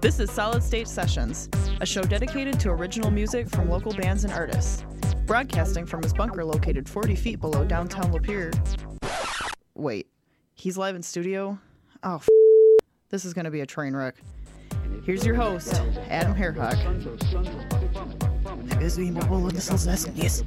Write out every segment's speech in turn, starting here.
This is Solid State Sessions, a show dedicated to original music from local bands and artists. Broadcasting from his bunker located 40 feet below downtown Lapeer. Wait, he's live in studio? Oh, this is going to be a train wreck. Here's your host, Adam Hairhawk. Yes.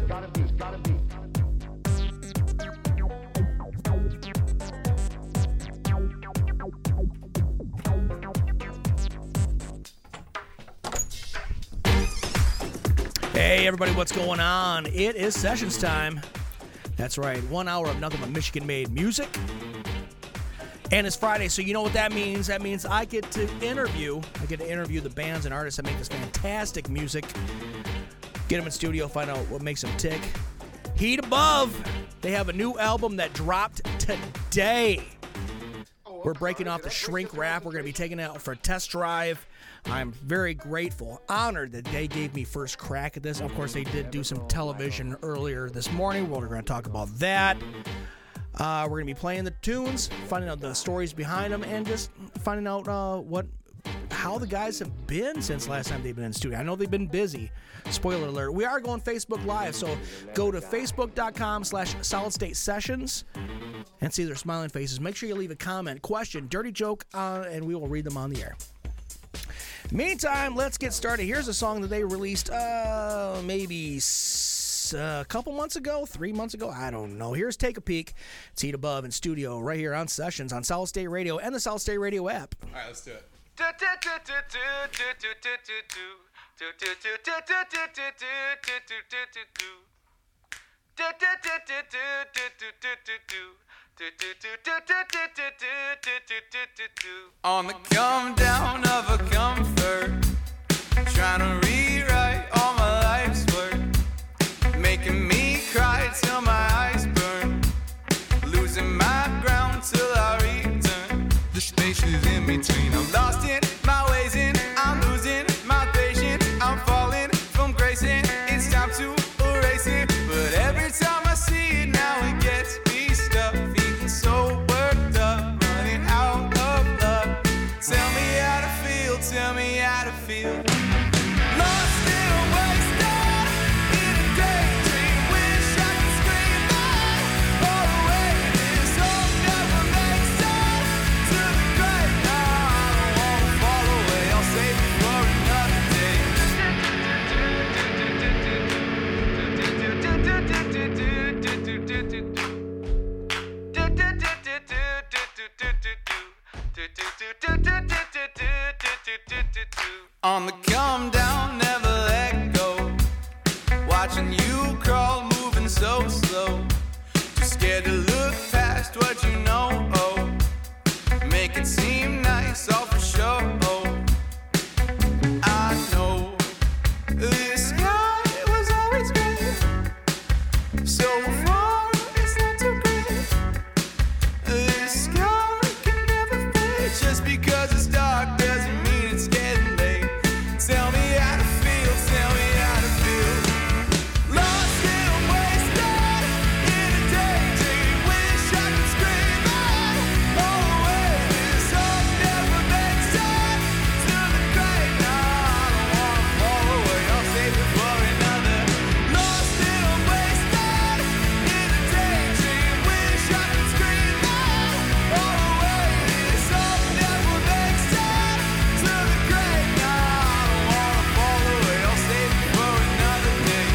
Hey everybody, what's going on? It is sessions time. That's right, 1 hour of nothing but Michigan-made music. And it's Friday, so you know what that means. That means I get to interview the bands and artists that make this fantastic music. Get them in studio, find out what makes them tick. Heat Above, they have a new album that dropped today. We're breaking off the shrink wrap. We're going to be taking it out for a test drive. I'm very grateful, honored that they gave me first crack at this. Of course, they did do some television earlier this morning. We're going to talk about that. We're going to be playing the tunes, finding out the stories behind them, and just finding out how the guys have been since last time they've been in the studio. I know they've been busy. Spoiler alert. We are going Facebook Live, so go to facebook.com/Solid State Sessions and see their smiling faces. Make sure you leave a comment, question, dirty joke, and we will read them on the air. Meantime, let's get started. Here's a song that they released maybe a couple months ago, 3 months ago, I don't know. Here's Take a Peek. It's Heat Above in studio right here on Sessions on Solid State Radio and the Solid State Radio app. All right, let's do it. On the come down of a comfort, trying to rewrite all my life's work, making me cry till my eyes burn, losing my ground till I return. The space is in between. I'm lost in my ways and I'm losing my patience. I'm falling from grace and it's time to erase it. But every time I see it now, it gets me stuck, feeling so worked up, running out of love. Tell me how to feel, tell me how to feel. Lost and wasted in a daydream. Wish I could scream out all the way. This hope never makes sense to the grave. Now I don't wanna fall away. I'll save it for another day. On the come down, never let go. Watching you crawl, moving so slow. Too scared to look past what you know. Oh, make it seem nice, all for sure. Oh, I know this sky was always great. So far, it's not too great. This sky can never fade. Just because it's dark doesn't mean it's getting late. Tell me how to feel, tell me how to feel. Lost and wasted in a daydream. Wish I could scream out all the way. This hope never makes sense to the grave. Now I don't wanna fall away. I'll save it for another. Lost and wasted in a daydream. Wish I could scream out all the way. This hope never makes sense to the grave. Now I don't wanna fall away. I'll save it for another day.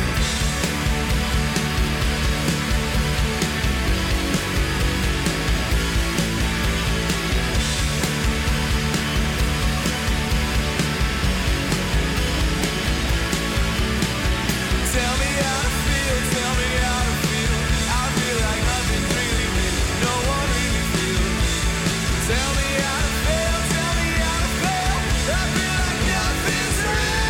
Tell me how to feel, tell me how to feel. I feel like nothing's really real, no one really feels. Tell me how to feel, tell me how to feel. I feel like nothing's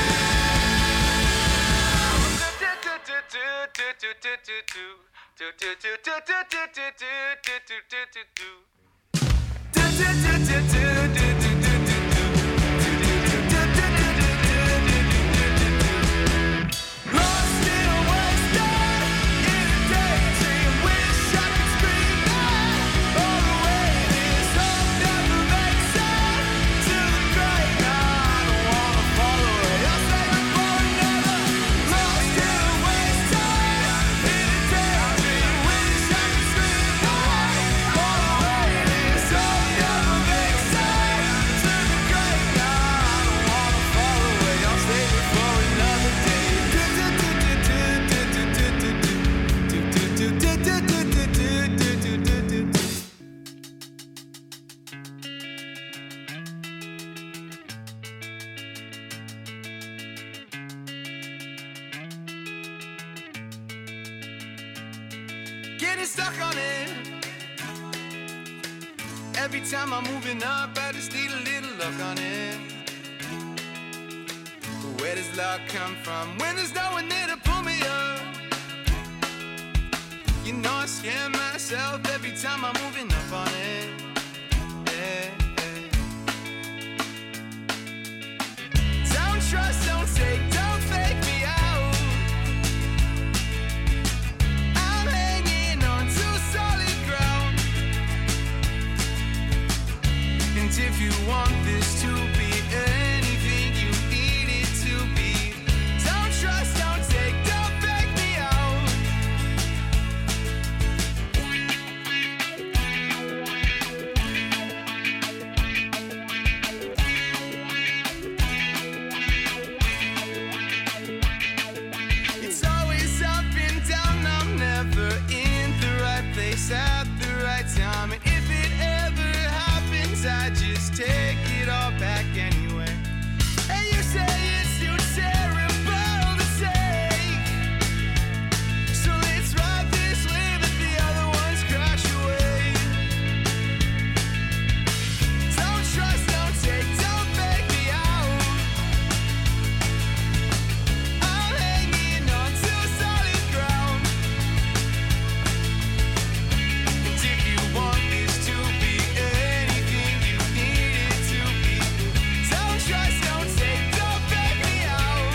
Lost and wasted in a daydream. Wish I could scream out all the way. This hope never makes sense to the grave. Now stuck on it. Every time I'm moving up, I just need a little luck on it. Where does luck come from when there's no one there to pull me up? You know I scare myself every time I'm moving up on it. Yeah, yeah. Don't trust, don't take, don't fake me out. I'm hanging on to solid ground. And if you want this to be anything you need it to be, don't trust, don't take, don't fake me out. It's always up and down, I'm never in the right place at the right time. And if it ever happens, I just take it all back anyway. And you say it's too terrible to take, so let's ride this wave that the other ones crash away. Don't trust, don't take, don't fake me out. I'm hanging on to solid ground. And if you want this to be anything you need it to be, don't trust, don't take, don't fake me out.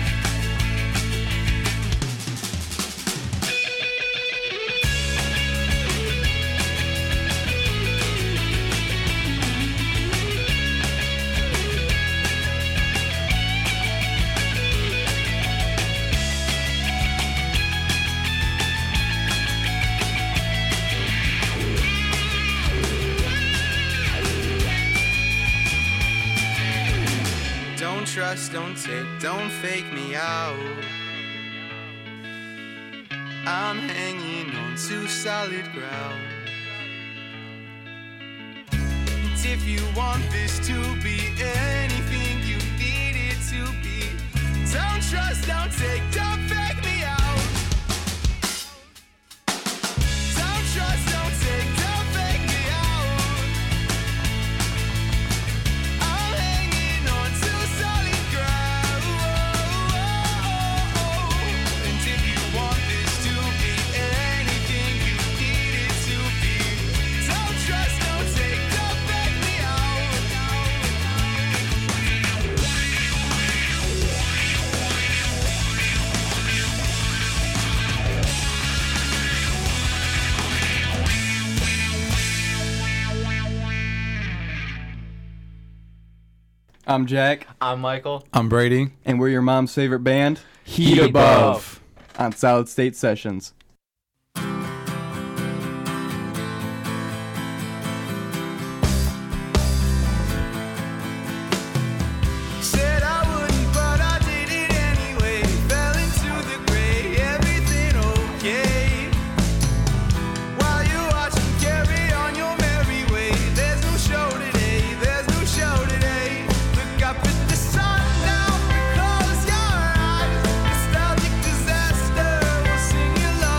Don't trust, don't take, don't fake me out. I'm hanging on to solid ground. And if you want this to be anything you need it to be, don't trust, don't take, don't fake me out. Don't trust, don't take, don't fake me out. I'm hanging on to solid ground. And if you want this to be anything you need it to be, don't trust, don't take, don't fake me out. I'm Jack, I'm Michael. I'm Brady. and we're your mom's favorite band, Heat Above. on Solid State Sessions. Said I wouldn't, but I did it anyway. Fell into the gray, everything okay. While you watch me carry on your merry way, there's no show today, there's no show today. Look up at the sun now, close your eyes. Nostalgic disaster, we'll sing your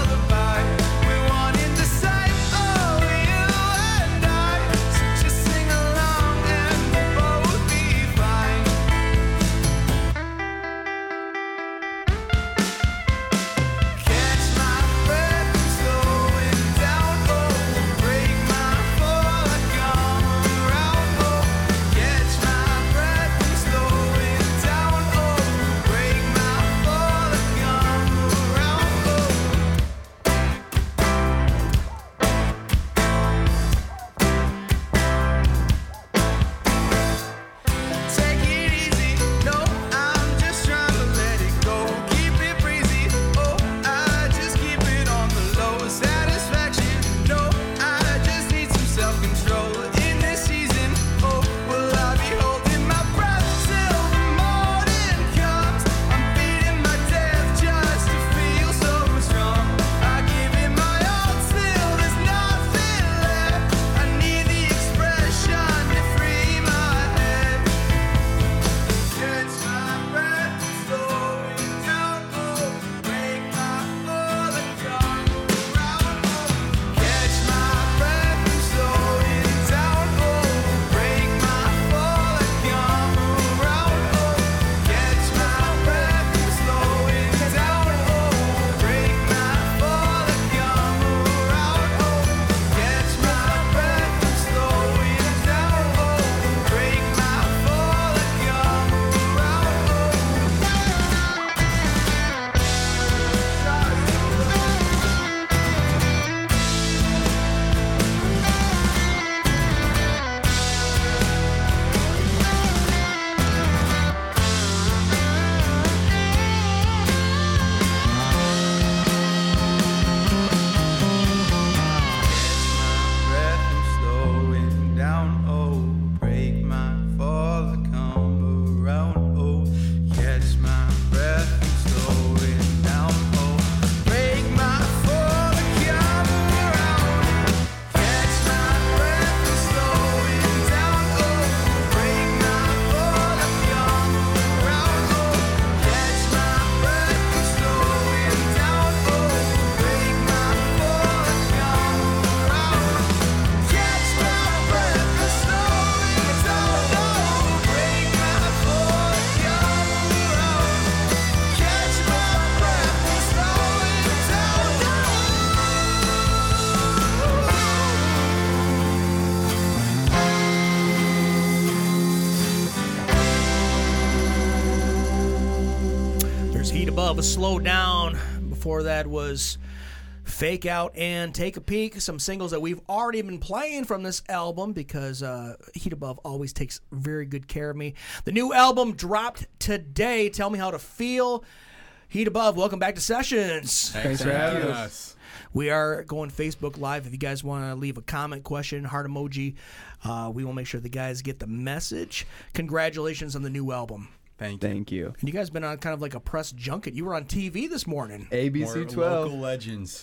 Above, Slow Down. Before that was Fake Out and Take a Peek, some singles that we've already been playing from this album because Heat Above always takes very good care of me. The new album dropped today. Tell me how to feel. Heat Above, welcome back to Sessions. Thanks for having us. We are going Facebook Live. If you guys want to leave a comment, question, heart emoji, we will make sure the guys get the message. Congratulations on the new album. Thank you. And you guys been on kind of like a press junket. You were on TV this morning. ABC 12. Local legends.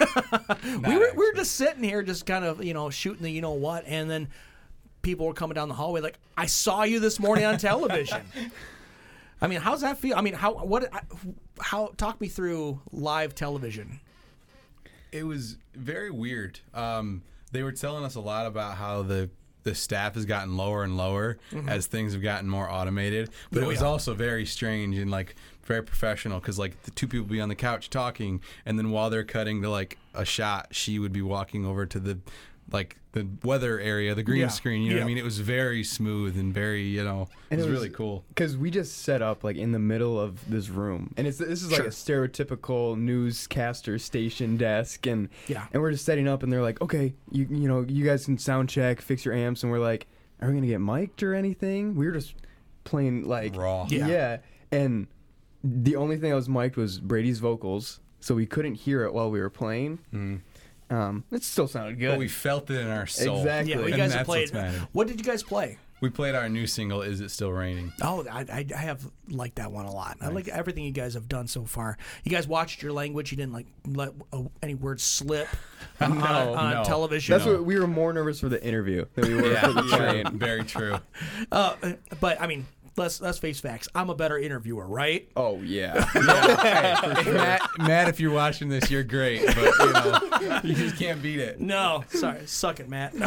We were just sitting here, just kind of, shooting the what, and then people were coming down the hallway like, I saw you this morning on television. I mean, how's that feel? I mean, how talk me through live television. It was very weird. They were telling us a lot about how the staff has gotten lower and lower as things have gotten more automated. But it was also very strange and very professional because the two people would be on the couch talking, and then while they're cutting to a shot, she would be walking over to the weather area, the green screen. You know what I mean? It was very smooth and very, it was really cool. Because we just set up in the middle of this room, and this is a stereotypical newscaster station desk, and we're just setting up, and they're like, okay, you guys can sound check, fix your amps, and we're like, are we gonna get mic'd or anything? We were just playing raw. And the only thing that was mic'd was Brady's vocals, so we couldn't hear it while we were playing. It still sounded good. But we felt it in our soul. Exactly. Yeah, you guys have played. What did you guys play? We played our new single, Is It Still Raining? Oh, I have liked that one a lot. Nice. I like everything you guys have done so far. You guys watched your language. You didn't let any words slip on television. That's what we were more nervous for the interview than we were for the train. Very true. But I mean, let's face facts. I'm a better interviewer, right? Oh yeah. Hey, Matt, if you're watching this, you're great, but you just can't beat it. No, sorry, suck it, Matt.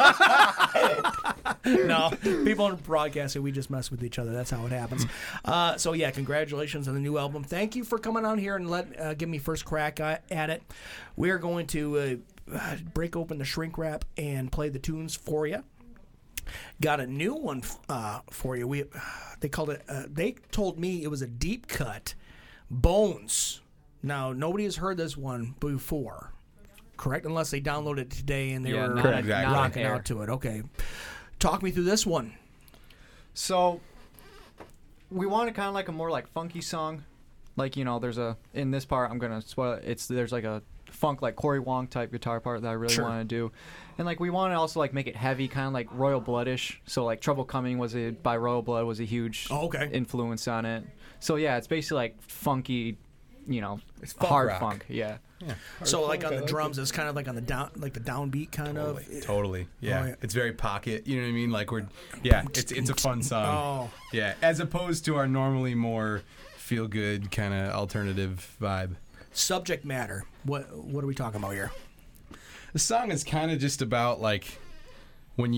No, people in broadcasting, we just mess with each other. That's how it happens. So yeah, congratulations on the new album. Thank you for coming on here and give me first crack at it. We are going to break open the shrink wrap and play the tunes for you. Got a new one for you. They called it. They told me it was a deep cut, Bones. Now nobody has heard this one before, correct? Unless they downloaded it today and they were rocking out to it. Okay, talk me through this one. So we wanted kind of a more funky song, there's in this part I'm gonna spoil it. There's a funk Corey Wong type guitar part that I really want to do, and we want to also make it heavy, kind of Royal Bloodish. So Trouble Coming by Royal Blood was a huge influence on it. So yeah, it's basically funky, it's funk hard rock. Funk. Yeah. So on the drums, it's kind of on the down, the downbeat kind of. Totally. Yeah. Oh, yeah. It's very pocket. You know what I mean? It's a fun song. Oh. Yeah. As opposed to our normally more feel good kind of alternative vibe. Subject matter. What are we talking about here? The song is kind of just about when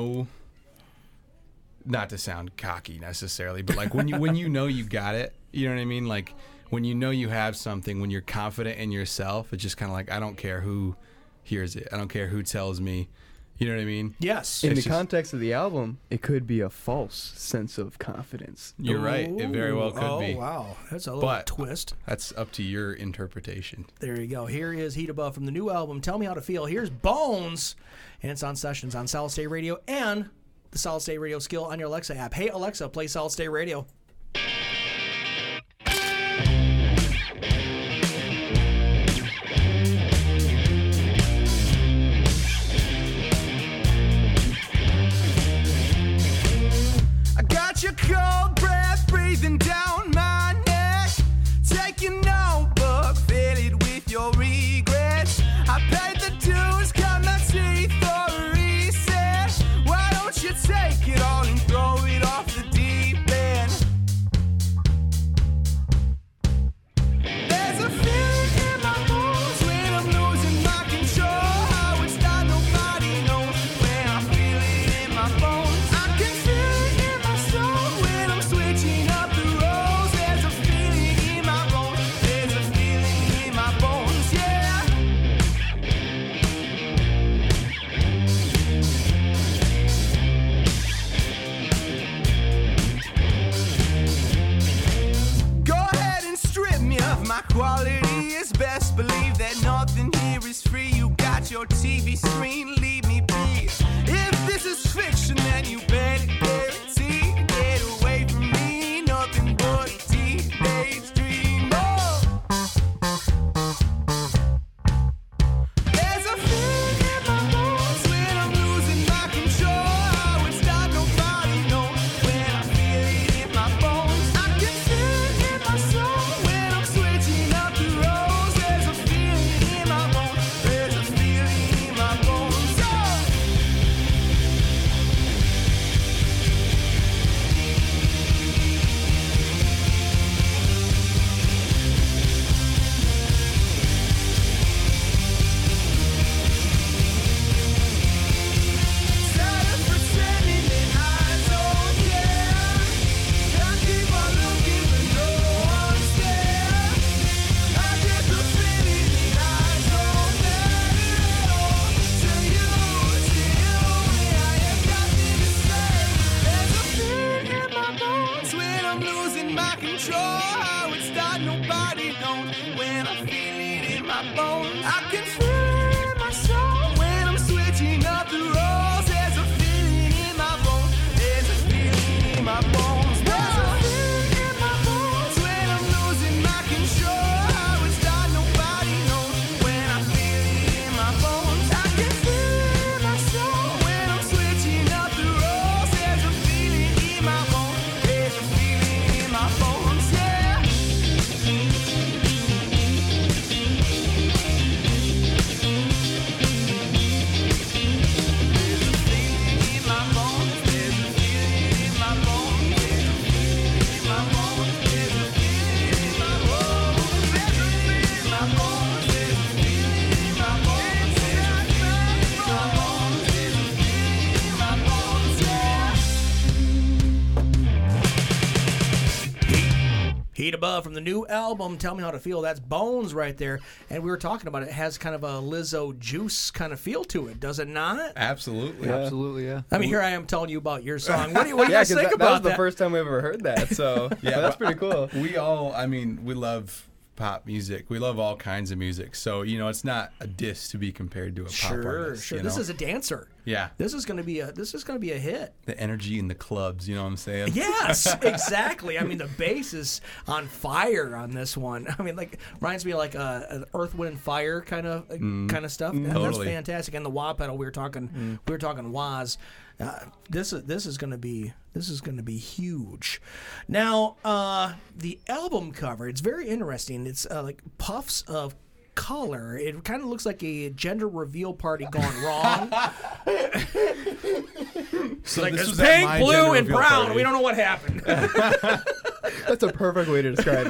not to sound cocky necessarily, but when you know you got it, you know what I mean? When you know you have something, when you're confident in yourself, it's just kind of I don't care who hears it. I don't care who tells me. You know what I mean? Yes. In the context of the album, it could be a false sense of confidence. You're right. It very well could be. Oh, wow. That's a little twist. That's up to your interpretation. There you go. Here is Heat Above from the new album, Tell Me How to Feel. Here's Bones, and it's on Sessions on Solid State Radio and the Solid State Radio skill on your Alexa app. Hey, Alexa, play Solid State Radio. Your cold breath breathing down my neck. Take your notebook, fill it with your regrets. I paid the dues, cut my teeth for a reset. Why don't you take it all and throw it off the deep end? at your TV screen, leave me be. If this is fiction, then you better guarantee to get away from me. Nothing but a teenage dream. Oh. There's a feeling in my bones when I'm losing my control. How it's not nobody knows when I feel it in my bones. I can feel it in my soul when I'm switching up the roles. There's a feeling in my bones. There's a feeling in my bones. Oh. Tired of pretending that I don't care. I keep on looking but no one's there. I get the feeling that I don't matter at all. To you, I have nothing to say. There's a feeling in my bones when I'm losing my control. How it's not nobody knows when I feel it in my bones. I can feel it in my soul when I'm switching up the roles. There's a feeling in my bones. There's a feeling in my bones. There's a feeling in my bones when I'm losing my control. How it's not nobody knows when I feel it in my bones. I can feel it in my soul when I'm switching up the roles. There's a feeling in my bones. There's a feeling in my bones. Yeah. Heat Above from the new album, Tell Me How to Feel. That's Bones right there. And we were talking about it. It has kind of a Lizzo Juice kind of feel to it, does it not? Absolutely. Absolutely, yeah. I mean, here I am telling you about your song. What do you guys think that about was the first time we ever heard that. So Yeah, that's but pretty cool. We all, I mean, we love pop music. We love all kinds of music. So, you know, it's not a diss to be compared to a pop artist. Sure. you This know? is a dancer. Yeah. This is gonna be a hit. The energy in the clubs, you know what I'm saying? Yes, exactly. I mean, the bass is on fire on this one. I mean, like reminds me of like an Earth, Wind, and Fire kind of stuff. That's Totally. fantastic. And the wah pedal, we were talking wahs. This is gonna be huge. Now, the album cover, it's very interesting. It's like puffs of color. It kind of looks like a gender reveal party gone wrong. So Like this it's was at pink, my blue, gender and reveal brown. party. We don't know what happened. That's a perfect way to describe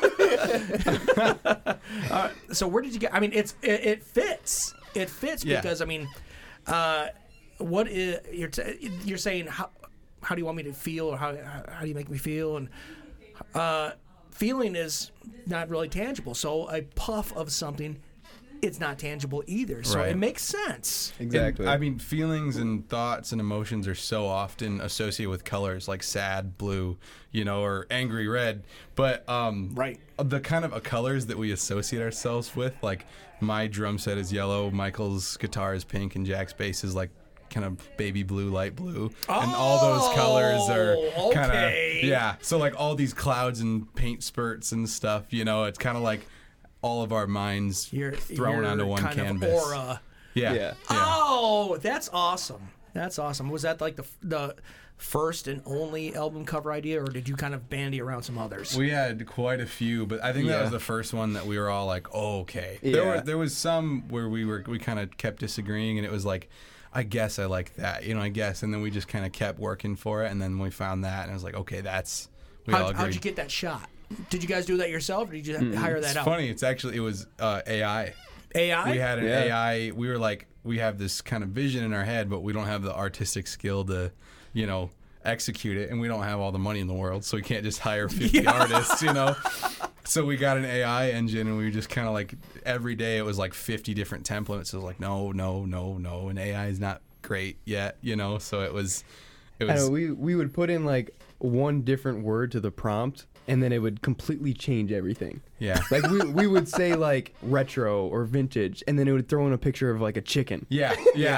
it. So where did you get? I mean, it fits. It fits Yeah. because I mean, what is you're saying? How do you want me to feel, or how do you make me feel? And feeling is not really tangible. So a puff of something, it's not tangible either. So Right. it makes sense. Exactly. I mean, feelings and thoughts and emotions are so often associated with colors like sad blue, you know, or angry red. But Right. the kind of colors that we associate ourselves with, like my drum set is yellow, Michael's guitar is pink, and Jack's bass is like kind of baby blue, light blue, and all those colors are kind of okay. So like all these clouds and paint spurts and stuff, you know, it's kind of like all of our minds thrown onto one kind canvas. Of aura. Yeah. Oh, that's awesome. That's awesome. Was that like the first and only album cover idea, or did you kind of bandy around some others? We had quite a few, but I think that Yeah. was the first one that we were all like, oh, okay. Yeah. There was some where we kind of kept disagreeing, and it was like, I guess I like that, you know, I guess. And then we just kind of kept working for it, and then we found that, and I was like, okay, we all agreed. How'd you get that shot? Did you guys do that yourself, or did you hire that It's out? funny. It was AI. AI? We had an Yeah. AI. We were like, we have this kind of vision in our head, but we don't have the artistic skill to, you know, execute it, and we don't have all the money in the world, so we can't just hire 50 artists, you know. So we got an AI engine, and we just kind of like every day it was like 50 different templates. It was like no, and AI is not great yet, you know. So it was It I was know, we would put in like one different word to the prompt, and then it would completely change everything. yeah. Like we would say like retro or vintage, and then it would throw in a picture of like a chicken. Yeah.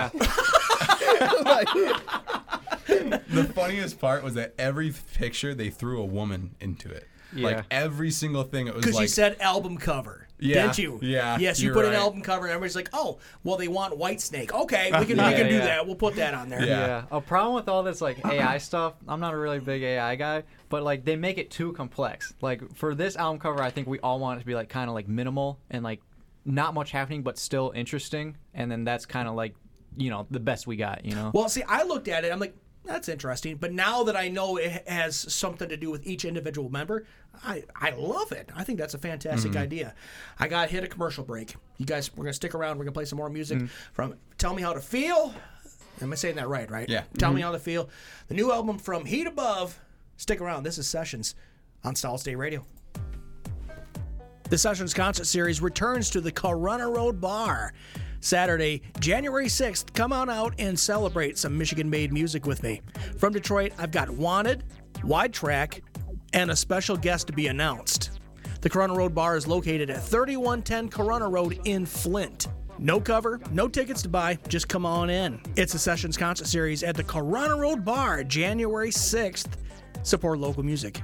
Like, The funniest part was that every picture they threw a woman into it. Yeah. Like every single thing, it was Because like you said album cover, Yeah, didn't you? yeah, Yes, you you're put an right. album cover, and everybody's like, "Oh, well, they want Whitesnake. Okay, we can do yeah. that. We'll put that on there." Yeah. A problem with all this like AI stuff, I'm not a really big AI guy, but like they make it too complex. Like for this album cover, I think we all want it to be like kind of like minimal and like not much happening, but still interesting. And then that's kind of like, you know, the best we got, you know? Well, see, I looked at it. I'm like, that's interesting. But now that I know it has something to do with each individual member, I love it. I think that's a fantastic idea. I got hit a commercial break. You guys, we're gonna stick around. We're gonna play some more music from "Tell Me How to Feel." Am I saying that right? Right? Yeah. "Tell Me How to Feel," the new album from Heat Above. Stick around. This is Sessions on Solid State Radio. The Sessions concert series returns to the Corunna Road Bar Saturday, January 6th. Come on out and celebrate some Michigan-made music with me. From Detroit, I've got Wanted, Wide Track, and a special guest to be announced. The Corunna Road Bar is located at 3110 Corunna Road in Flint. No cover, no tickets to buy, just come on in. It's a Sessions concert series at the Corunna Road Bar, January 6th. Support local music.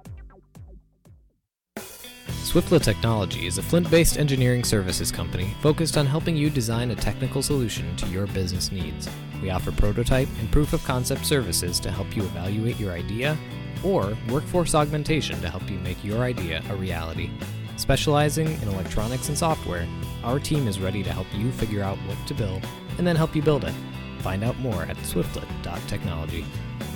Swiftlet Technology is a Flint-based engineering services company focused on helping you design a technical solution to your business needs. We offer prototype and proof-of-concept services to help you evaluate your idea, or workforce augmentation to help you make your idea a reality. Specializing in electronics and software, our team is ready to help you figure out what to build and then help you build it. Find out more at swiftlet.technology.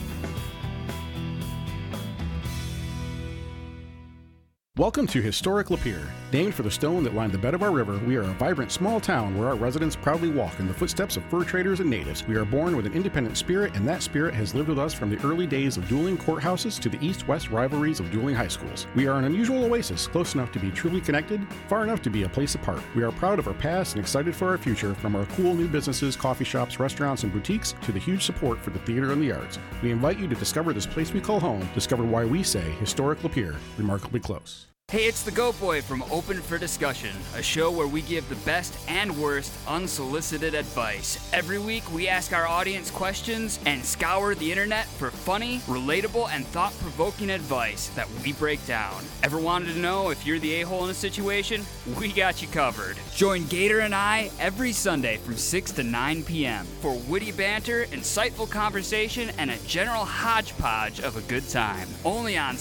Welcome to Historic Lapeer. Named for the stone that lined the bed of our river, we are a vibrant small town where our residents proudly walk in the footsteps of fur traders and natives. We are born with an independent spirit, and that spirit has lived with us from the early days of dueling courthouses to the east-west rivalries of dueling high schools. We are an unusual oasis, close enough to be truly connected, far enough to be a place apart. We are proud of our past and excited for our future, from our cool new businesses, coffee shops, restaurants, and boutiques, to the huge support for the theater and the arts. We invite you to discover this place we call home, discover why we say Historic Lapeer, remarkably close. Hey, it's the Goat Boy from Open for Discussion, a show where we give the best and worst unsolicited advice. Every week, we ask our audience questions and scour the internet for funny, relatable, and thought-provoking advice that we break down. Ever wanted to know if you're the a-hole in a situation? We got you covered. Join Gator and I every Sunday from 6 to 9 p.m. for witty banter, insightful conversation, and a general hodgepodge of a good time. Only on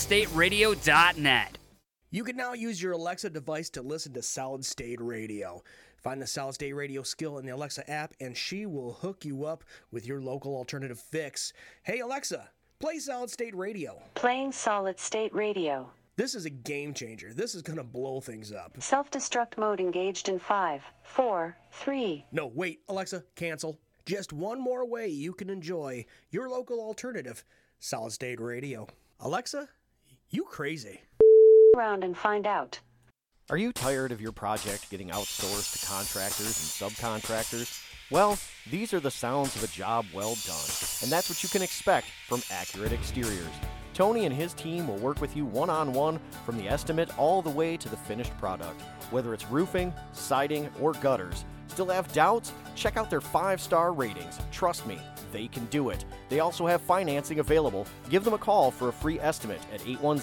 SolidStateRadio.net. You can now use your Alexa device to listen to Solid State Radio. Find the Solid State Radio skill in the Alexa app, and she will hook you up with your local alternative fix. Hey, Alexa, play Solid State Radio. Playing Solid State Radio. This is a game changer. This is going to blow things up. Self-destruct mode engaged in 5, 4, 3. No, wait, Alexa, cancel. Just one more way you can enjoy your local alternative, Solid State Radio. Alexa, you crazy. Around and find out. Are you tired of your project getting outsourced to contractors and subcontractors? Well, these are the sounds of a job well done, and that's what you can expect from Accurate Exteriors. Tony and his team will work with you one-on-one from the estimate all the way to the finished product. Whether it's roofing, siding, or gutters, still have doubts? Check out their 5-star ratings. Trust me, they can do it. They also have financing available. Give them a call for a free estimate at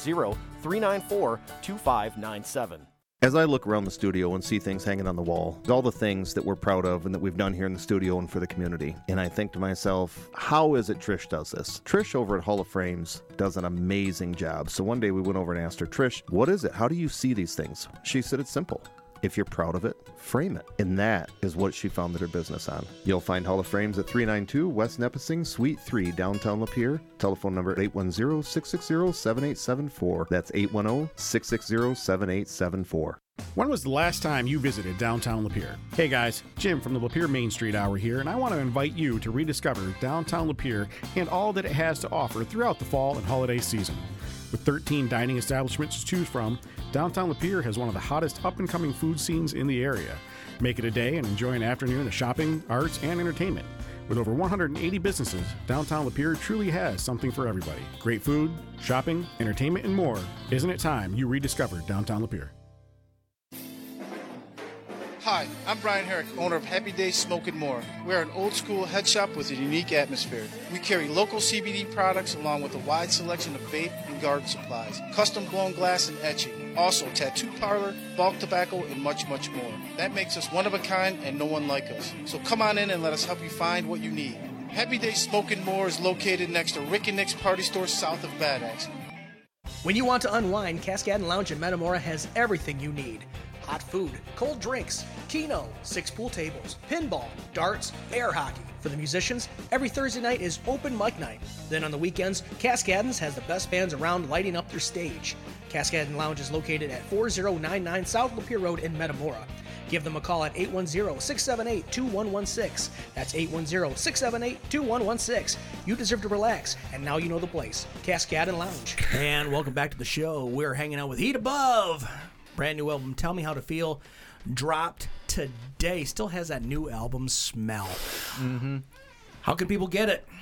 810-394-2597. As I look around the studio and see things hanging on the wall, all the things that we're proud of and that we've done here in the studio and for the community, and I think to myself, how is it Trish does this? Trish over at Hall of Frames does an amazing job. So one day we went over and asked her, Trish, what is it? How do you see these things? She said it's simple. If you're proud of it, frame it. And that is what she founded her business on. You'll find Hall of Frames at 392 West Nepessing, Suite 3, downtown Lapeer. Telephone number 810-660-7874. That's 810-660-7874. When was the last time you visited downtown Lapeer? Hey guys, Jim from the Lapeer Main Street Hour here, and I want to invite you to rediscover downtown Lapeer and all that it has to offer throughout the fall and holiday season. With 13 dining establishments to choose from, downtown Lapeer has one of the hottest up-and-coming food scenes in the area. Make it a day and enjoy an afternoon of shopping, arts, and entertainment. With over 180 businesses, downtown Lapeer truly has something for everybody. Great food, shopping, entertainment, and more. Isn't it time you rediscovered downtown Lapeer? Hi, I'm Brian Herrick, owner of Happy Days Smoke and More. We're an old school head shop with a unique atmosphere. We carry local CBD products along with a wide selection of vape and garden supplies, custom blown glass and etching, also tattoo parlor, bulk tobacco, and much, much more. That makes us one of a kind and no one like us. So come on in and let us help you find what you need. Happy Days Smoke and More is located next to Rick and Nick's Party Store south of Bad Axe. When you want to unwind, Cascade Lounge in Metamora has everything you need. Hot food, cold drinks, keno, 6 pool tables, pinball, darts, air hockey. For the musicians, every Thursday night is open mic night. Then on the weekends, Cascadens has the best bands around lighting up their stage. Cascade Lounge is located at 4099 South Lapeer Road in Metamora. Give them a call at 810-678-2116. That's 810-678-2116. You deserve to relax, and now you know the place, Cascade Lounge. And welcome back to the show. We're hanging out with Heat Above. Brand new album, Tell Me How to Feel, dropped today. Still has that new album smell. Mm-hmm. How can people get it?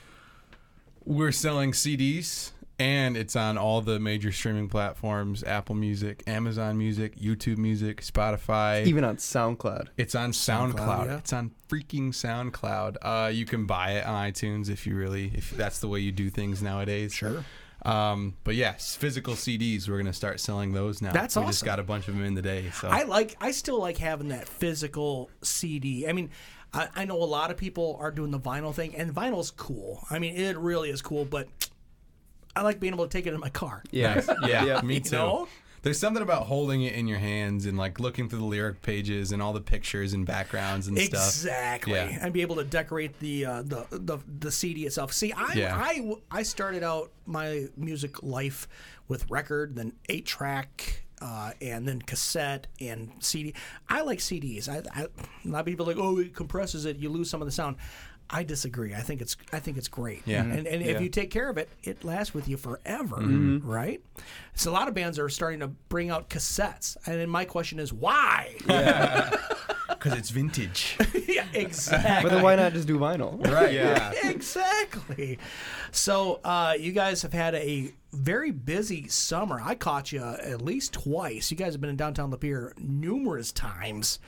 We're selling CDs, and it's on all the major streaming platforms: Apple Music, Amazon Music, YouTube Music, Spotify. Even on SoundCloud. It's on SoundCloud. Yeah. It's on freaking SoundCloud. You can buy it on iTunes if that's the way you do things nowadays. Sure. But yes, physical CDs. We're gonna start selling those now. That's we awesome. just got a bunch of them in today. So I still like having that physical CD. I mean, I know a lot of people are doing the vinyl thing, and vinyl's cool. I mean, it really is cool, but I like being able to take it in my car. Yeah, yeah, me too. You know? There's something about holding it in your hands and like looking through the lyric pages and all the pictures and backgrounds and stuff. Exactly, Yeah. and be able to decorate the CD itself. See, I started out my music life with record, then 8-track, and then cassette and CD. I like CDs. A lot of people are like, oh, it compresses it, you lose some of the sound. I disagree. I think it's great. Yeah. And if you take care of it, it lasts with you forever, right? So a lot of bands are starting to bring out cassettes, and then my question is why? Because it's vintage. Yeah, exactly. But then why not just do vinyl? Right. Yeah. Exactly. So you guys have had a very busy summer. I caught you at least twice. You guys have been in downtown Lapeer numerous times.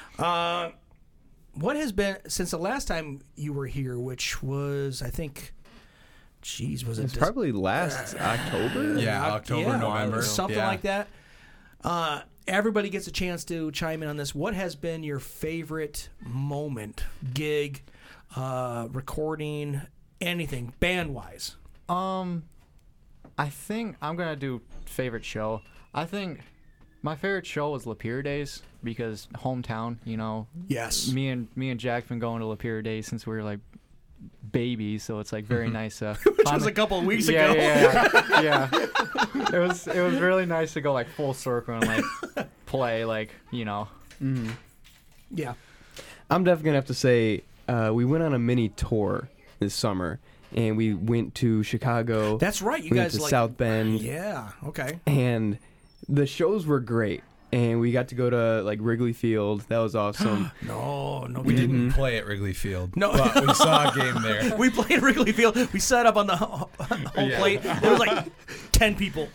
What has been, since the last time you were here, which was, I think, was it? It's probably last October? Yeah, October, November. Something like that. Everybody gets a chance to chime in on this. What has been your favorite moment, gig, recording, anything, band-wise? I think I'm going to do favorite show. I think my favorite show was Lapeer Days because hometown, you know. Yes. Me and Jack have been going to Lapeer Days since we were like babies, so it's like very nice. Which was a couple of weeks ago. Yeah. It was really nice to go like full circle and like play like, you know. Mm-hmm. Yeah. I'm definitely going to have to say we went on a mini tour this summer. And we went to Chicago. That's right. You we guys went to like South Bend. Yeah. Okay. And the shows were great. And we got to go to like Wrigley Field. That was awesome. No. We didn't play at Wrigley Field. No. But we saw a game there. We played Wrigley Field. We sat up on the home plate. There was like 10 people.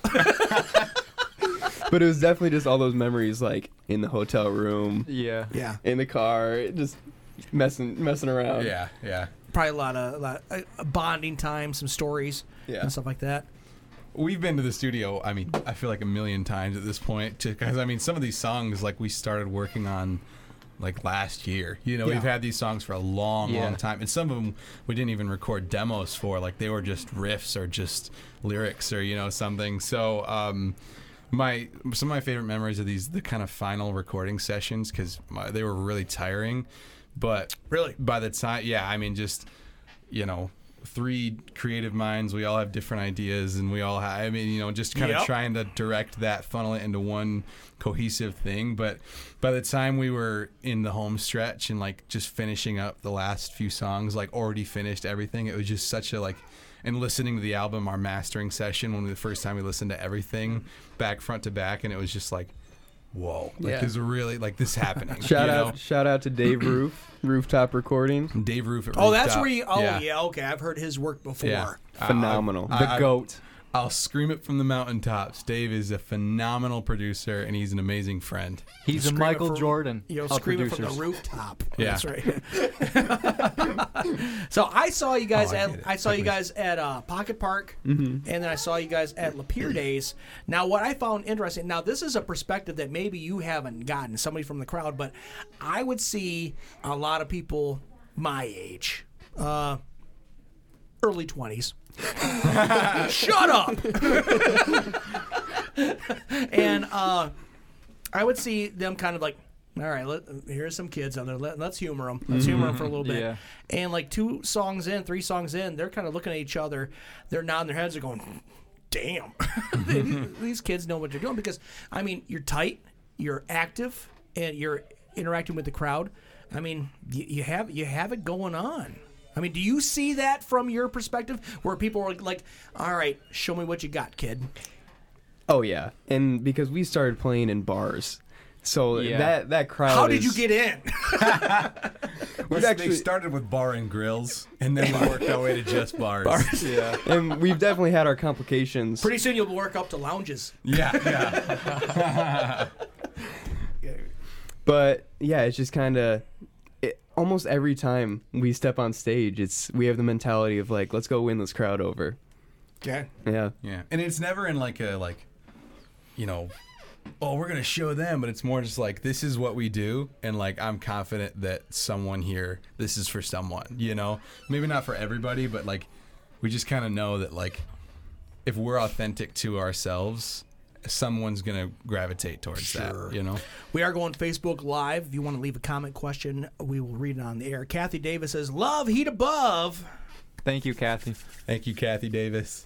But it was definitely just all those memories, like in the hotel room. Yeah. In the car, just messing around. Yeah. Probably a lot of bonding time, some stories, and stuff like that. We've been to the studio, I mean, I feel like a million times at this point. Because, I mean, some of these songs, like, we started working on, like, last year. You know, we've had these songs for a long time. And some of them we didn't even record demos for. Like, they were just riffs or just lyrics or, you know, something. So, some of my favorite memories of the kind of final recording sessions, because they were really tiring. But really, by the time, I mean, just, you know, 3 creative minds, we all have different ideas, and we all have, I mean, you know, just kind of trying to direct that, funnel it into one cohesive thing. But by the time we were in the home stretch and like just finishing up the last few songs, like already finished everything, it was just such a like, and listening to the album, our mastering session, the first time we listened to everything back front to back, and it was just like, whoa, like Yeah. there's a really like this happening. Shout out to Dave Rooftop Recording. Dave Roof at Oh, that's Rooftop. where you. Oh, yeah. Okay, I've heard his work before. Yeah. Phenomenal. The GOAT. I'll scream it from the mountaintops. Dave is a phenomenal producer, and he's an amazing friend. He's a Scream it Michael from- Jordan. You'll of scream it from producers. the rooftop. Yeah. That's right. So I saw you guys I get it. I saw you guys at Pocket Park, and then I saw you guys at Lapeer Days. Now, what I found interesting. Now, this is a perspective that maybe you haven't gotten, somebody from the crowd, but I would see a lot of people my age, early 20s. Shut up. And I would see them kind of like, all right, here's some kids on there. Let's humor them. Let's humor them for a little bit. Yeah. And like 3 songs in, they're kind of looking at each other. They're nodding their heads. They're going, damn. These kids know what they're doing because, I mean, you're tight, you're active, and you're interacting with the crowd. I mean, you have it going on. I mean, do you see that from your perspective where people are like, all right, show me what you got, kid? Oh, yeah. And because we started playing in bars. So that crowd How did you get in? They started with bar and grills, and then we worked our way to just bars. Yeah. And we've definitely had our complications. Pretty soon you'll work up to lounges. Yeah. But, yeah, it's just kind of... Almost every time we step on stage, we have the mentality of, like, let's go win this crowd over. Okay. Yeah. Yeah. And it's never in like a, like, you know, oh, we're going to show them, but it's more just like, this is what we do. And like, I'm confident that someone here, this is for someone, you know, maybe not for everybody, but like, we just kind of know that like, if we're authentic to ourselves, someone's going to gravitate towards that, you know? We are going Facebook Live. If you want to leave a comment question, we will read it on the air. Kathy Davis says, love Heat Above. Thank you, Kathy. Thank you, Kathy Davis.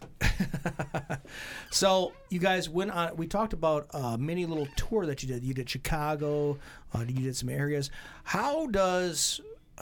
So you guys went on, we talked about a mini little tour that you did. You did Chicago, you did some areas. How does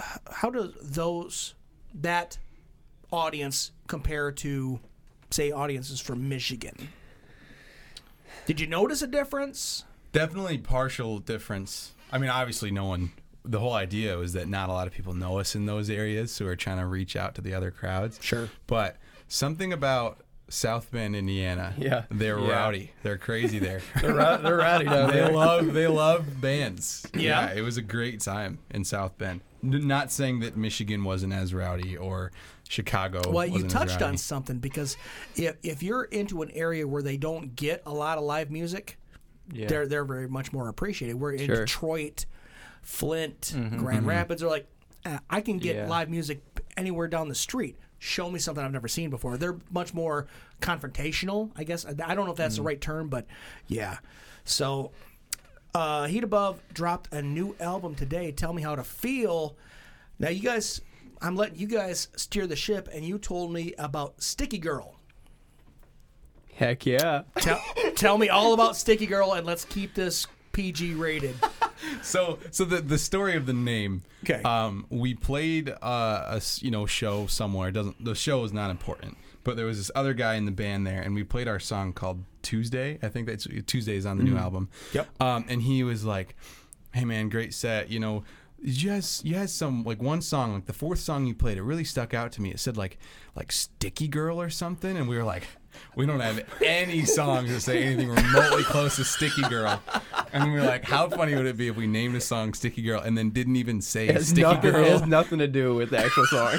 that audience compare to, say, audiences from Michigan? Did you notice a difference? Definitely partial difference. I mean, obviously the whole idea was that not a lot of people know us in those areas, so we're trying to reach out to the other crowds. Sure. But something about South Bend, Indiana, they're rowdy. They're crazy there. They're rowdy down there. They love bands. Yeah. It was a great time in South Bend. Not saying that Michigan wasn't as rowdy or Chicago. Well, you wasn't as touched rowdy. on something because if you're into an area where they don't get a lot of live music, they're very much more appreciated. We're in Detroit, Flint, Grand Rapids. They're like, I can get live music anywhere down the street. Show me something I've never seen before. They're much more confrontational, I guess. I don't know if that's the right term, but yeah. So Heat Above dropped a new album today. Tell Me How to Feel. Now, you guys, I'm letting you guys steer the ship, and you told me about Sticky Girl. Heck yeah. Tell me all about Sticky Girl, and let's keep this PG rated. So the story of the name. Okay. We played a show somewhere. The show is not important, but there was this other guy in the band there, and we played our song called Tuesday. I think that's Tuesday is on the new album. Yep. And he was like, "Hey man, great set. You know, you had some like one song, like the fourth song you played, it really stuck out to me. It said like Sticky Girl or something," and we were like, we don't have any songs that say anything remotely close to Sticky Girl. And we were like, how funny would it be if we named a song Sticky Girl and then didn't even say Sticky Girl? It has nothing to do with the actual song.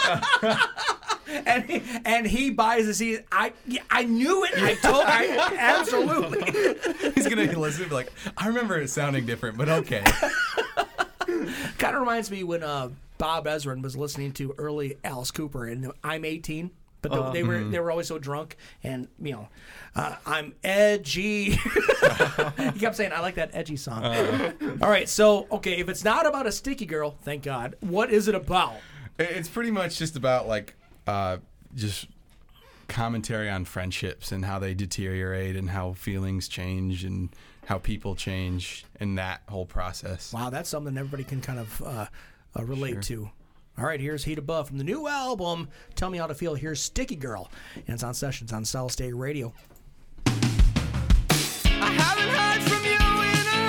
And he buys the CD. I knew it. Absolutely. He's going to listen and be like, I remember it sounding different, but okay. Kind of reminds me when Bob Ezrin was listening to early Alice Cooper and I'm 18. But they were always so drunk, and I'm edgy. He kept saying, "I like that edgy song." All right, so okay, if it's not about a sticky girl, thank God. What is it about? It's pretty much just about like just commentary on friendships and how they deteriorate and how feelings change and how people change and that whole process. Wow, that's something everybody can kind of relate to. All right, here's Heat Above from the new album, Tell Me How to Feel. Here's Sticky Girl, and it's on Sessions on Solid State Radio. I haven't heard from you in a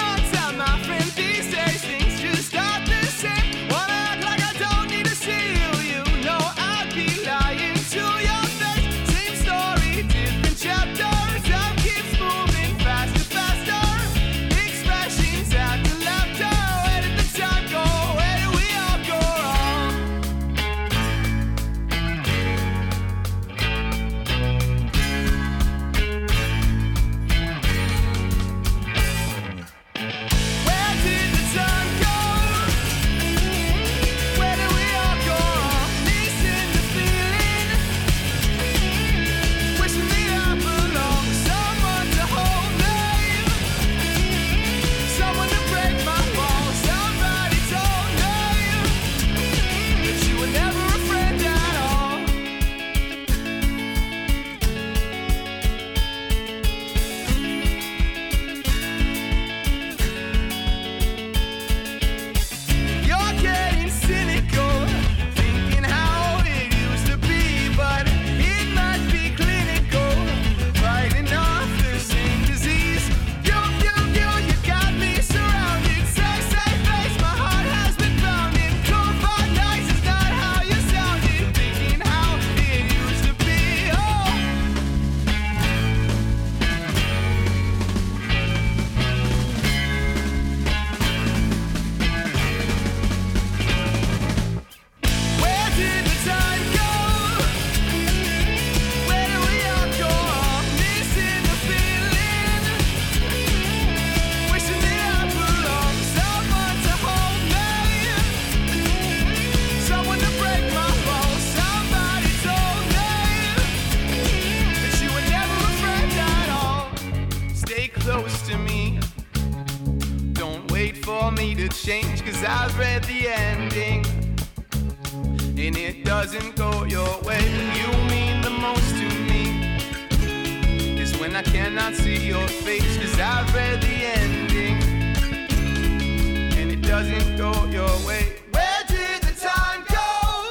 change, 'cause I've read the ending and it doesn't go your way. You mean the most to me is when I cannot see your face, 'cause I've read the ending and it doesn't go your way. Where did the time go?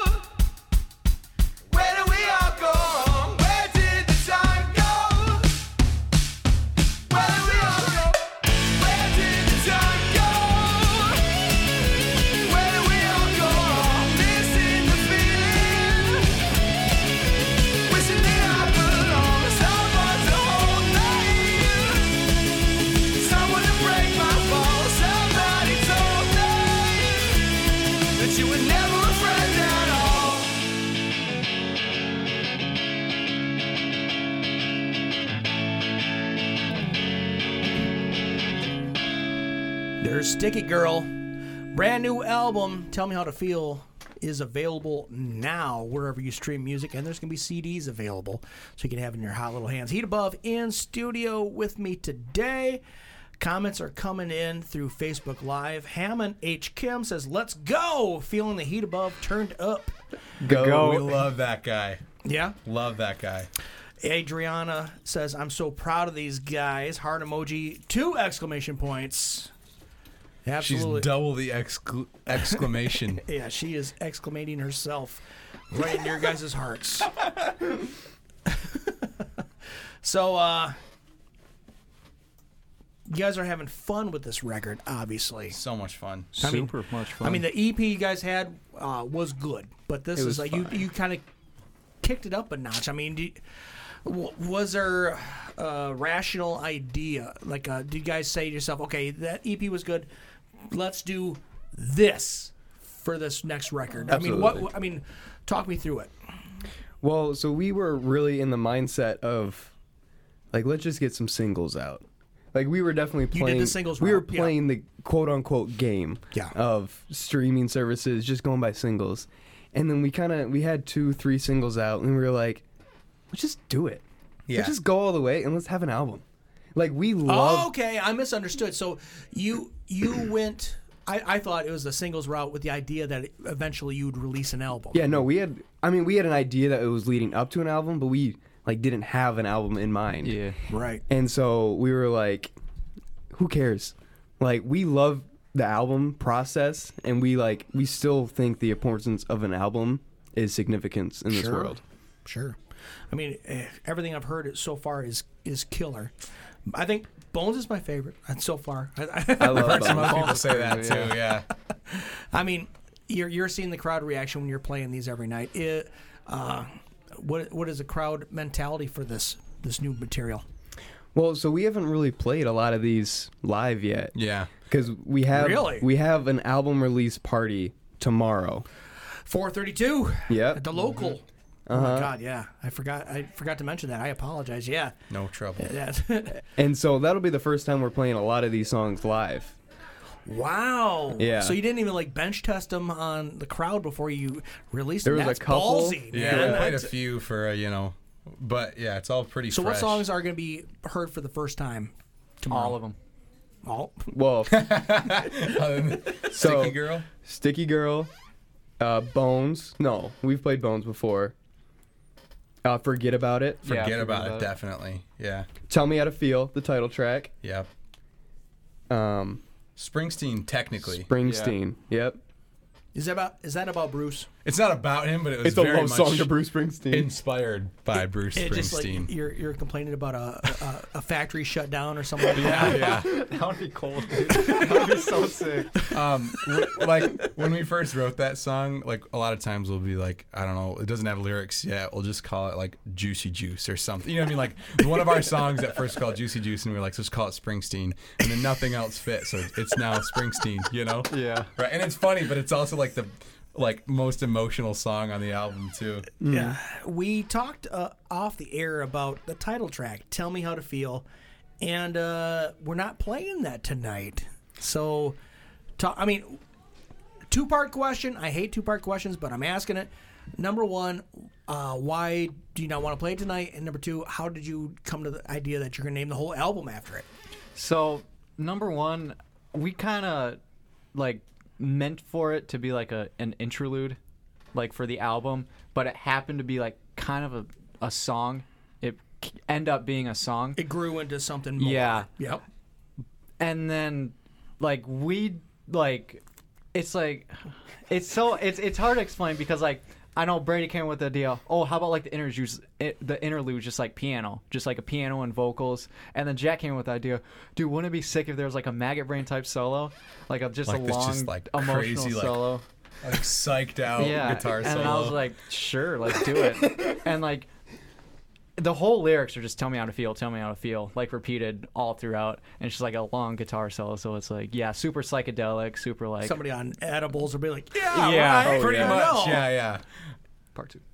Where do we all go wrong? Where did the time go? Where do we all go? Where did the time go? Where do we all go wrong? Missing the feeling, wishing that I belong. Someone to hold me, someone to break my fall. Somebody told me that you were never a friend at all. There's Sticky Girl. Brand new album, Tell Me How to Feel, is available now wherever you stream music, and there's going to be CDs available so you can have in your hot little hands. Heat Above in studio with me today. Comments are coming in through Facebook Live. Hammond H. Kim says, let's go! Feeling the heat above turned up. Go. We love that guy. Yeah? Love that guy. Adriana says, I'm so proud of these guys. Heart emoji, 2 exclamation points. Absolutely. She's double the exclamation. Yeah, she is exclamating herself right in your guys' hearts. So, you guys are having fun with this record, obviously. So much fun. Super much fun. I mean, the EP you guys had was good, but this is like you kind of kicked it up a notch. I mean, was there a rational idea? Like, did you guys say to yourself, okay, that EP was good, let's do this for this next record? Absolutely. I mean, talk me through it. Well, so we were really in the mindset of, like, let's just get some singles out. Like, we were definitely playing. You did the singles we were route, yeah. playing the quote unquote game of streaming services, just going by singles. And then we had 2-3 singles out, and we were like, let's just do it. Yeah. Let's just go all the way and let's have an album. Like, we love. Oh, okay, I misunderstood. So you went. I thought it was the singles route with the idea that eventually you'd release an album. Yeah, no, we had an idea that it was leading up to an album, but we didn't have an album in mind. Yeah. Right. And so we were like, who cares? Like, we love the album process, and we still think the importance of an album is significance in this world. Sure. I mean, everything I've heard so far is killer. I think Bones is my favorite so far. I love Bones. Some other people say that too. Yeah. I mean, you're seeing the crowd reaction when you're playing these every night. What is the crowd mentality for this new material? Well, so we haven't really played a lot of these live yet. Yeah. Because we have an album release party tomorrow. 432. Yep. At the local. Oh my God, yeah. I forgot to mention that. I apologize. Yeah. No trouble. Yeah. And so that'll be the first time we're playing a lot of these songs live. Wow. Yeah. So you didn't even bench test them on the crowd before you released them. There was a couple. Ballsy, yeah, man. we played a few for but yeah, it's all pretty. So fresh. what songs are going to be heard for the first time tomorrow? All of them. All. Well. Sticky Girl. Bones. No, we've played Bones before. Forget About It. Forget about it, definitely. Yeah. Tell Me How to Feel, the title track. Yep. Springsteen, technically. Springsteen. Yeah. Yep. Is that about Bruce? It's not about him, but it was it's a very love much song to Bruce Springsteen. Inspired by Bruce Springsteen. Just like you're complaining about a factory shut down or something like that. Yeah. That would be cold, dude. That would be so sick. When we first wrote that song, a lot of times we'll be like, I don't know, it doesn't have lyrics yet. We'll just call it Juicy Juice or something. You know what I mean? One of our songs at first called Juicy Juice, and we were like, so just call it Springsteen, and then nothing else fit, so it's now Springsteen. You know? Yeah. Right. And it's funny, but it's also the most emotional song on the album too. Yeah, we talked off the air about the title track, "Tell Me How to Feel," and we're not playing that tonight. So, two-part question. I hate two-part questions, but I'm asking it. Number one, why do you not want to play it tonight? And number two, how did you come to the idea that you're going to name the whole album after it? So, number one, we kind of like meant for it to be like an interlude, like for the album, but it happened to be like kind of a song. It ended up being a song. It grew into something more. Yeah. Yep. And then like it's like it's hard to explain because like I know Brady came with the idea. Oh, how about like the interlude, just like piano, just like a piano and vocals. And then Jack came with the idea. Dude, wouldn't it be sick if there was like a Maggot Brain type solo, like a long, just like emotional crazy, solo, like psyched out guitar solo. And I was like, sure, let's do it. And like the whole lyrics are just "tell me how to feel," like repeated all throughout, and it's just like a long guitar solo. So it's like, yeah, super psychedelic, super like somebody on edibles will be like, yeah, pretty much, yeah. Part 2.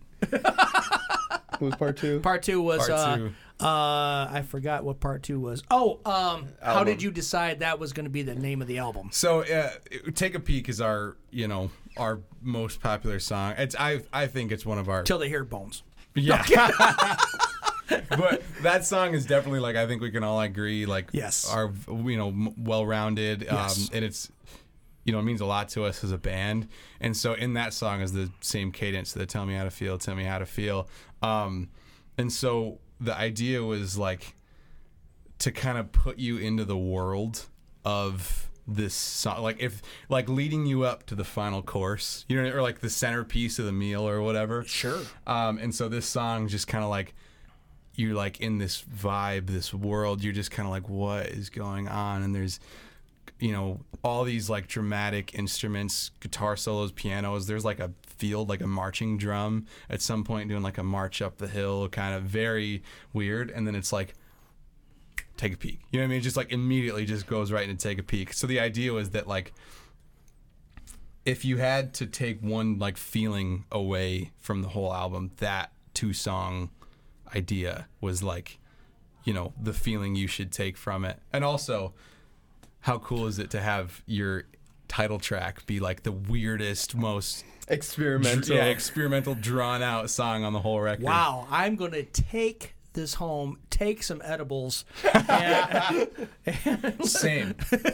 What was part 2? Part 2 was Part 2. I forgot what part 2 was. Oh, how did you decide that was going to be the name of the album? So, Take a Peek is our most popular song. I think it's one of our Till They Hear Bones. Yeah. But that song is definitely like I think we can all agree like yes, are well-rounded yes. And it's it means a lot to us as a band. And so in that song is the same cadence, the tell me how to feel. And so the idea was like to kind of put you into the world of this song, like leading you up to the final course, or like the centerpiece of the meal or whatever. Sure. And so this song just kind of like you're like in this vibe, this world. You're just kind of like, what is going on? And there's all these like dramatic instruments, guitar solos, pianos. There's like a field, like a marching drum at some point doing like a march up the hill, kind of very weird. And then it's like, take a peek. You know what I mean? Just like immediately just goes right into Take a Peek. So the idea was that like, if you had to take one like feeling away from the whole album, that 2-song idea was like, the feeling you should take from it. And also, how cool is it to have your title track be like the weirdest, most experimental, drawn out song on the whole record? Wow, I'm going to take this home, take some edibles. Same.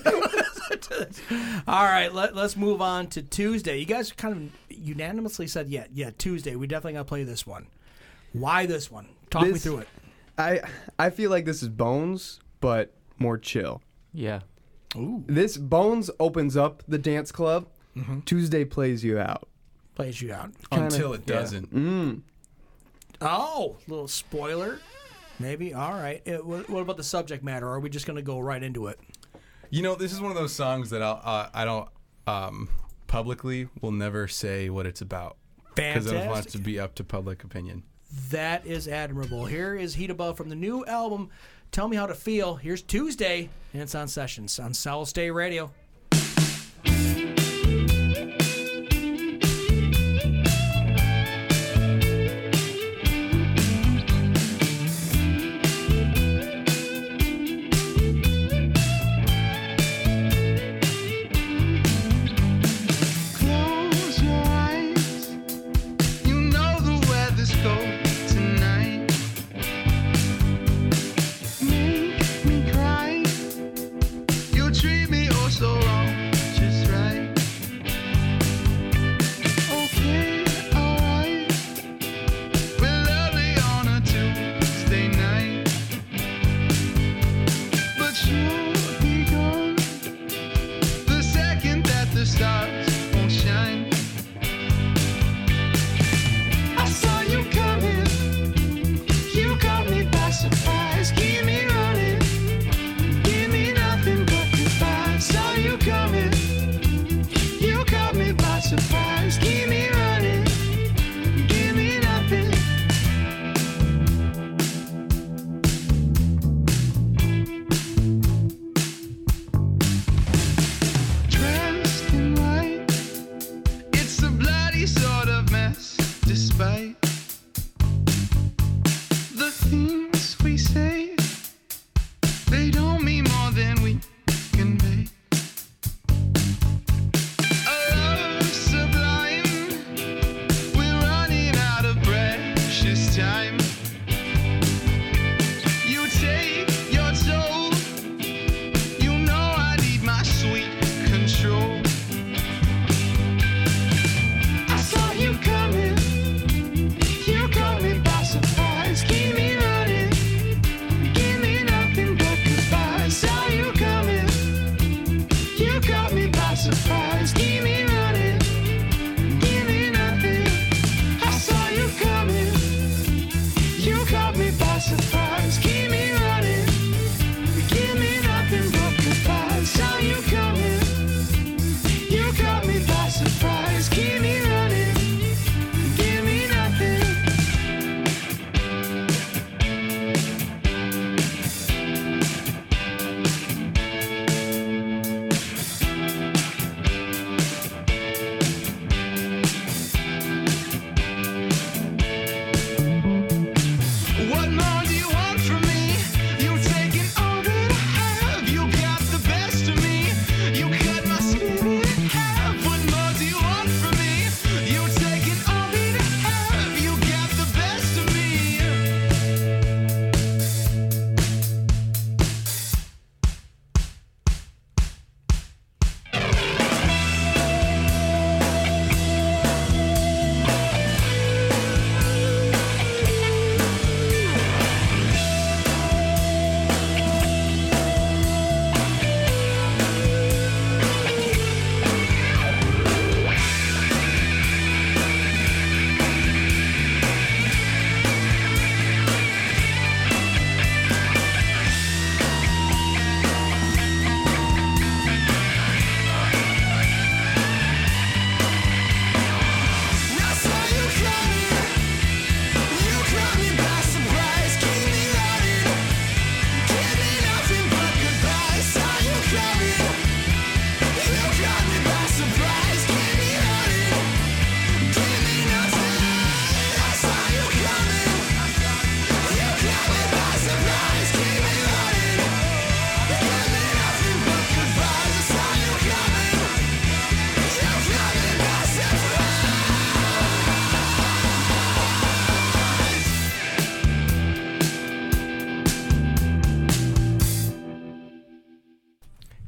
All right, let's move on to Tuesday. You guys kind of unanimously said, yeah, Tuesday. We definitely got to play this one. Why this one? Talk me through it. I feel like this is Bones, but more chill. Yeah. Ooh. This Bones opens up the dance club. Mm-hmm. Tuesday plays you out. Until it doesn't. Oh, little spoiler. Maybe. All right. What about the subject matter? Are we just going to go right into it? This is one of those songs that I don't publicly will never say what it's about. Because I don't want it to be up to public opinion. That is admirable. Here is Heat Above from the new album, Tell Me How to Feel. Here's Tuesday, and it's on Sessions on Solid State Radio. Treat me oh so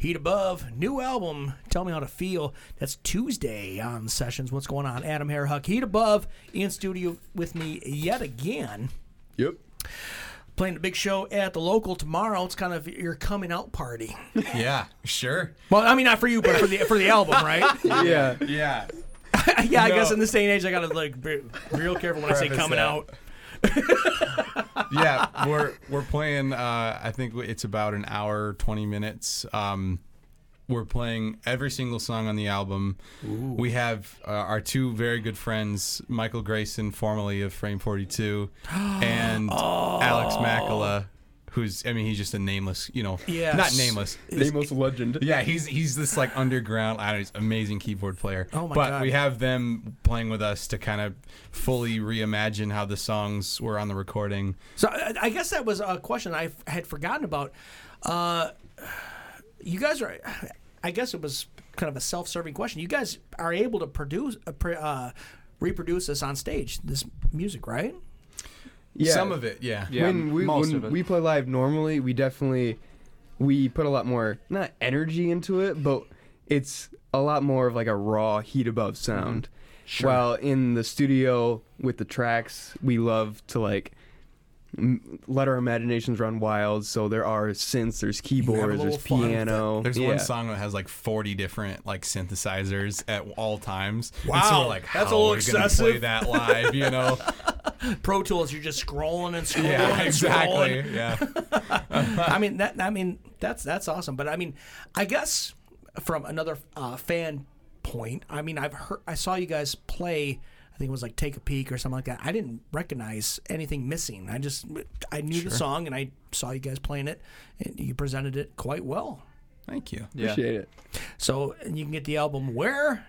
Heat Above, new album, Tell Me How to Feel. That's Tuesday on Sessions. What's going on? Adam Hairhuck, Heat Above, in studio with me yet again. Yep. Playing a big show at the local tomorrow. It's kind of your coming out party. Yeah, sure. Well, I mean, not for you, but for the album, right? Yeah. Yeah. Yeah, I guess in this day and age, I gotta be real careful when I say coming out. Yeah, we're playing. I think it's about an hour, 20 minutes. We're playing every single song on the album. Ooh. We have our two very good friends, Michael Grayson, formerly of Frame 42, and Alex Makala, who's, I mean, he's just a nameless, yes. Not nameless. Nameless legend. Yeah, he's this like underground, I don't know, he's an amazing keyboard player. Oh my but God. We have them playing with us to kind of fully reimagine how the songs were on the recording. So I guess that was a question I had forgotten about. You guys are, I guess it was kind of a self-serving question. You guys are able to reproduce this on stage, this music, right? Yeah. Some of it, yeah. When we play live normally, we put a lot more, not energy into it, but it's a lot more of like a raw Heat Above sound. Mm-hmm. Sure. While in the studio with the tracks, we love to like let our imaginations run wild. So there are synths, there's keyboards, there's piano. There's one song that has like 40 different like synthesizers at all times. Wow, and so we're like, that's how a little are we gonna excessive. play that live? Pro Tools, you're just scrolling and scrolling. Yeah, and exactly. Scrolling. Yeah. That's awesome. But I mean, I guess from another fan point, I mean, I saw you guys play. I think it was like Take a Peek or something like that. I didn't recognize anything missing. I knew the song and I saw you guys playing it, and you presented it quite well. Thank you. Appreciate it. So, and you can get the album where?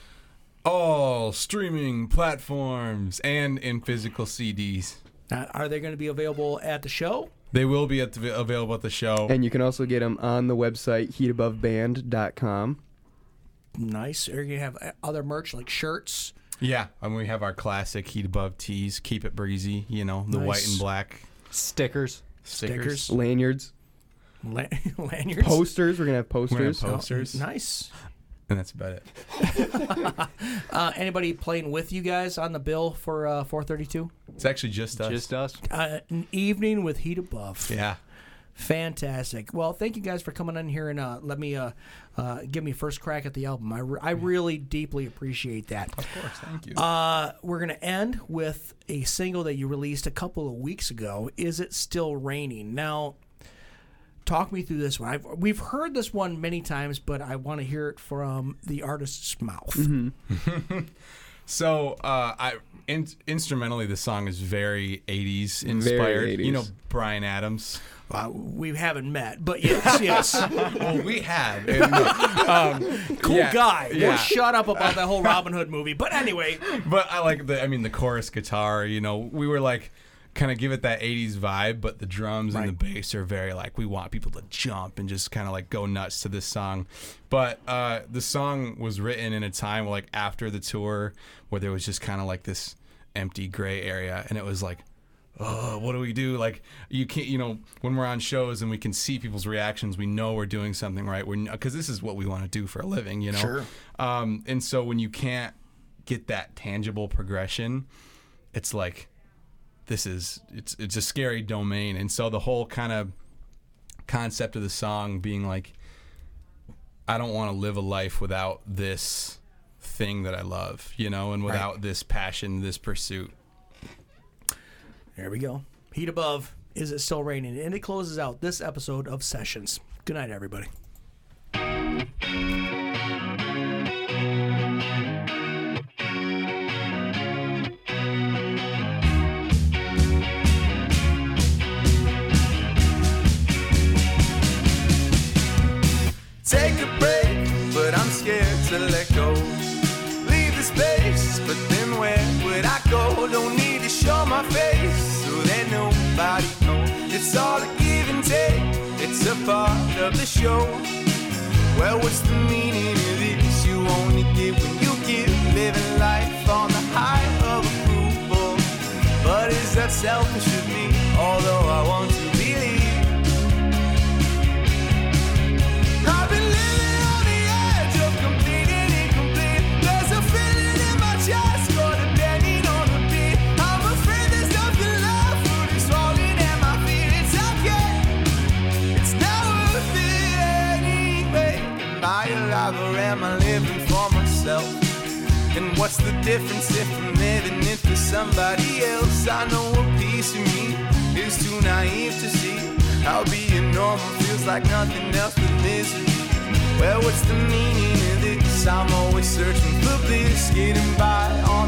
All streaming platforms and in physical CDs. Are they going to be available at the show? They will be available at the show. And you can also get them on the website, heataboveband.com. Nice. Are you going to have other merch like shirts? Yeah, and we have our classic Heat Above tees, Keep It Breezy, the Nice. white and black. Stickers. Lanyards. Lanyards. Posters. We're going to have posters. We're gonna have posters. Nice. And that's about it. Anybody playing with you guys on the bill for 432? It's actually just us. Just us. An evening with Heat Above. Yeah. Fantastic. Well, thank you guys for coming in here and let me give me first crack at the album. I really deeply appreciate that. Of course, thank you. We're going to end with a single that you released a couple of weeks ago, Is It Still Raining? Now, talk me through this one. We've heard this one many times, but I want to hear it from the artist's mouth. Mm-hmm. So, instrumentally, the song is very 80s inspired. Very 80s. Bryan Adams. We haven't met, but yes. Well, we have. Cool guy. Yeah. We'll shut up about that whole Robin Hood movie. But anyway. But I like the chorus guitar, we were like, kind of give it that 80s vibe, but the drums and the bass are very like, we want people to jump and just kind of like go nuts to this song. But the song was written in a time like after the tour where there was just kind of like this empty gray area, and it was like, oh, what do we do? Like, you can't, when we're on shows and we can see people's reactions, we know we're doing something right. Because this is what we want to do for a living, Sure. And so when you can't get that tangible progression, it's like, it's a scary domain. And so the whole kind of concept of the song being like, I don't want to live a life without this thing that I love, and without this passion, this pursuit. There we go. Heat Above, Is It Still Raining? And it closes out this episode of Sessions. Good night, everybody. Take a break, but I'm scared to let go. Leave the space, but then where would I go? Don't need to show my face, so that nobody knows. It's all a give and take, it's a part of the show. Well, what's the meaning of this? You only give when you give, living life on the high of approval. But is that selfish of me? Although I want to believe, I've been And what's the difference if I'm living it for somebody else? I know a piece of me is too naive to see how being normal feels like nothing else but misery. Well, what's the meaning of this? I'm always searching for bliss, getting by on